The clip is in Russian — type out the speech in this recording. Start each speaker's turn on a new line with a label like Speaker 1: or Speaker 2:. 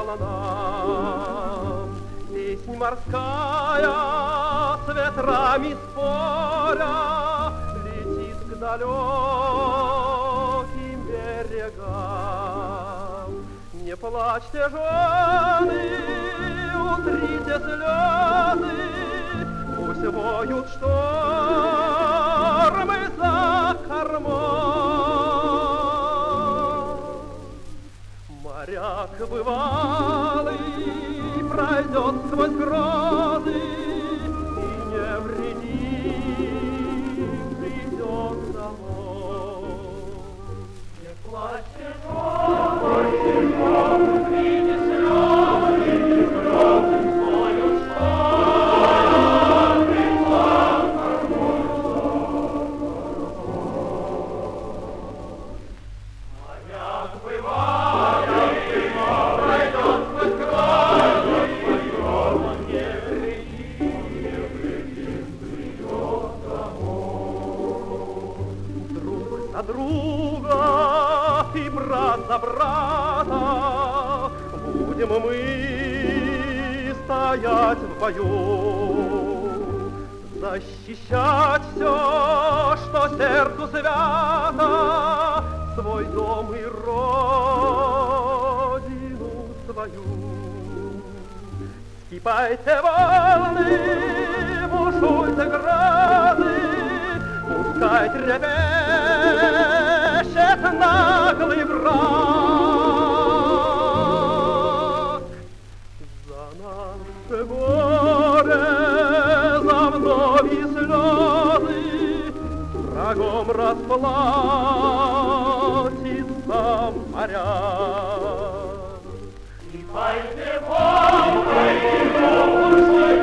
Speaker 1: волнам. Песнь морская с ветрами споря летит к далеким берегам. Не плачьте, жены, утрите слезы, пусть воют штормы за кормой. Моряк бывалый пройдет сквозь грозы и невредим придет домой. Не плачьте, жены, утрите слезы, слезы воют штормы за кормой. Моряк бывалый пройдет сквозь грозы, невредим придет домой. Друг за друга и брат за брата будем мы стоять в бою, защищать все, что сердцу свято, свой дом и родину свою. Скипайте волны, бушуйте грозы, пускай трепещет наглый враг. За наше горе, за вновь и слезы, врагом расплатится моряк. Скипайте волны, бушуйте